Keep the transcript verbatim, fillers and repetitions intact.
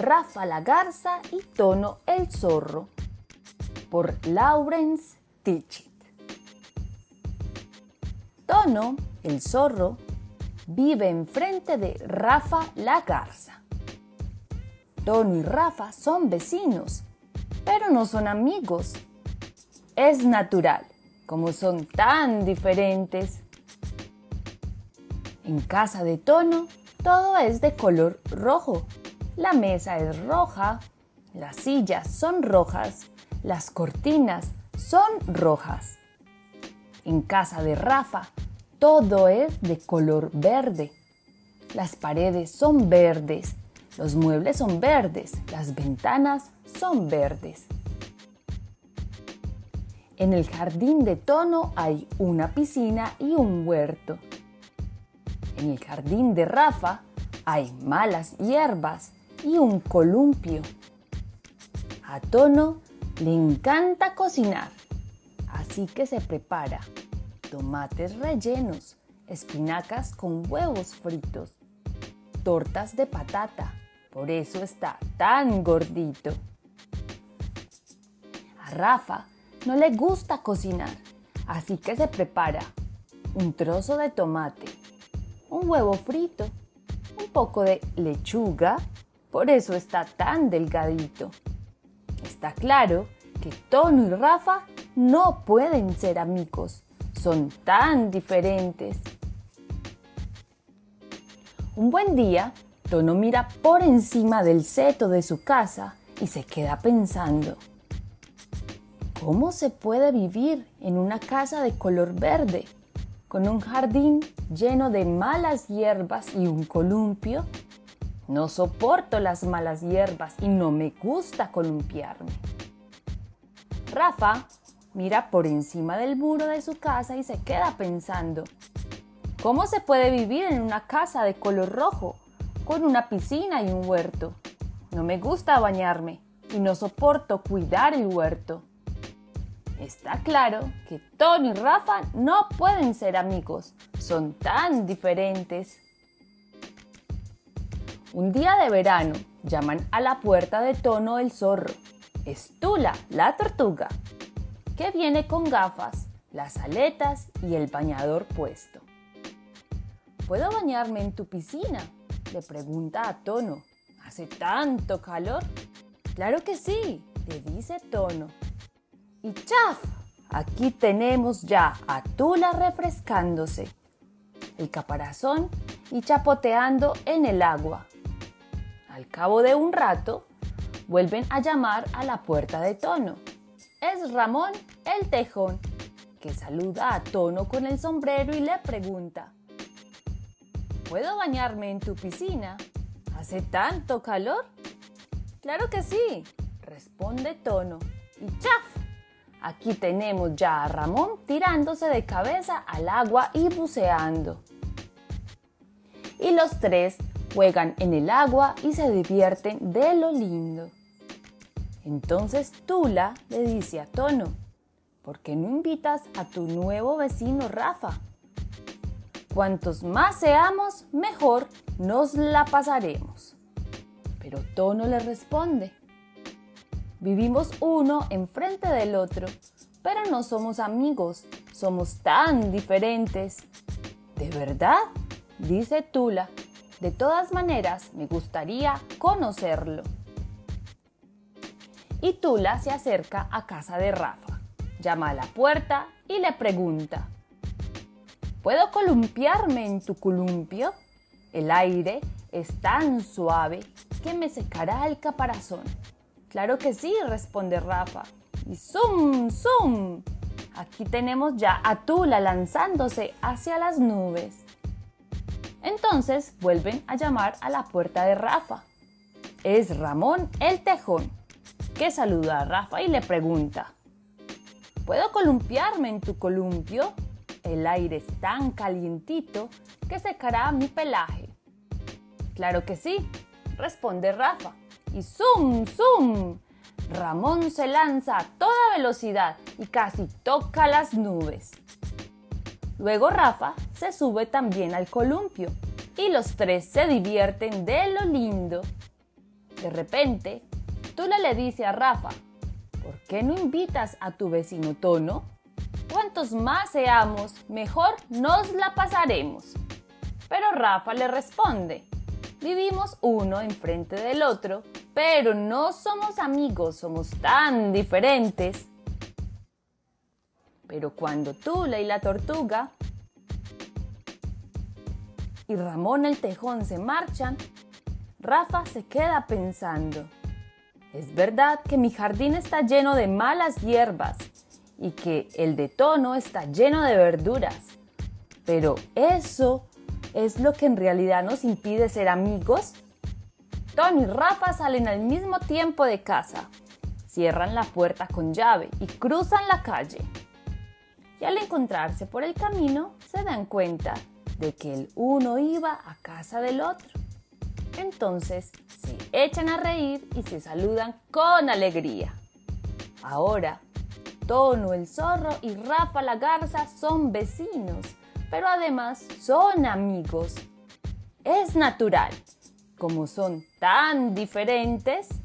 Rafa la garza y Tono el zorro, por Lawrence Tichit. Tono, el zorro, vive enfrente de Rafa la garza. Tono y Rafa son vecinos, pero no son amigos. Es natural, como son tan diferentes. En casa de Tono, todo es de color rojo. La mesa es roja, las sillas son rojas, las cortinas son rojas. En casa de Rafa, todo es de color verde. Las paredes son verdes, los muebles son verdes, las ventanas son verdes. En el jardín de Tono hay una piscina y un huerto. En el jardín de Rafa hay malas hierbas y un columpio. A Tono le encanta cocinar, así que se prepara tomates rellenos, espinacas con huevos fritos, tortas de patata, por eso está tan gordito. A Rafa no le gusta cocinar, así que se prepara un trozo de tomate, un huevo frito, un poco de lechuga, por eso está tan delgadito. Está claro que Tono y Rafa no pueden ser amigos, son tan diferentes. Un buen día, Tono mira por encima del seto de su casa y se queda pensando: ¿cómo se puede vivir en una casa de color verde, con un jardín lleno de malas hierbas y un columpio? No soporto las malas hierbas y no me gusta columpiarme. Rafa mira por encima del muro de su casa y se queda pensando: ¿cómo se puede vivir en una casa de color rojo, con una piscina y un huerto? No me gusta bañarme y no soporto cuidar el huerto. Está claro que Tono y Rafa no pueden ser amigos, son tan diferentes. Un día de verano llaman a la puerta de Tono el zorro. Es Tula, la tortuga, que viene con gafas, las aletas y el bañador puesto. ¿Puedo bañarme en tu piscina?, le pregunta a Tono. ¿Hace tanto calor? Claro que sí, le dice Tono. Y ¡chaf! Aquí tenemos ya a Tula refrescándose, el caparazón y chapoteando en el agua. Al cabo de un rato, vuelven a llamar a la puerta de Tono. Es Ramón el tejón, que saluda a Tono con el sombrero y le pregunta: ¿puedo bañarme en tu piscina? ¿Hace tanto calor? Claro que sí, responde Tono. Y ¡chaf! Aquí tenemos ya a Ramón tirándose de cabeza al agua y buceando. Y los tres juegan en el agua y se divierten de lo lindo. Entonces Tula le dice a Tono: ¿por qué no invitas a tu nuevo vecino Rafa? Cuantos más seamos, mejor nos la pasaremos. Pero Tono le responde: vivimos uno enfrente del otro, pero no somos amigos, somos tan diferentes. ¿De verdad?, dice Tula. De todas maneras, me gustaría conocerlo. Y Tula se acerca a casa de Rafa, llama a la puerta y le pregunta: ¿puedo columpiarme en tu columpio? El aire es tan suave que me secará el caparazón. Claro que sí, responde Rafa. Y ¡zum, zum! Aquí tenemos ya a Tula lanzándose hacia las nubes. Entonces vuelven a llamar a la puerta de Rafa. Es Ramón el tejón, que saluda a Rafa y le pregunta: ¿puedo columpiarme en tu columpio? El aire es tan calientito que secará mi pelaje. Claro que sí, responde Rafa. Y ¡zum, zum! Ramón se lanza a toda velocidad y casi toca las nubes. Luego Rafa se sube también al columpio y los tres se divierten de lo lindo. De repente, Tula le dice a Rafa: ¿por qué no invitas a tu vecino Tono? Cuantos más seamos, mejor nos la pasaremos. Pero Rafa le responde: vivimos uno enfrente del otro, pero no somos amigos, somos tan diferentes. Pero cuando Tula y la tortuga y Ramón el tejón se marchan, Rafa se queda pensando: es verdad que mi jardín está lleno de malas hierbas y que el de Tono está lleno de verduras, pero ¿eso es lo que en realidad nos impide ser amigos? Tono y Rafa salen al mismo tiempo de casa, cierran la puerta con llave y cruzan la calle. Y al encontrarse por el camino, se dan cuenta de que el uno iba a casa del otro. Entonces se echan a reír y se saludan con alegría. Ahora, Tono el zorro y Rafa la garza son vecinos, pero además son amigos. Es natural. Como son tan diferentes,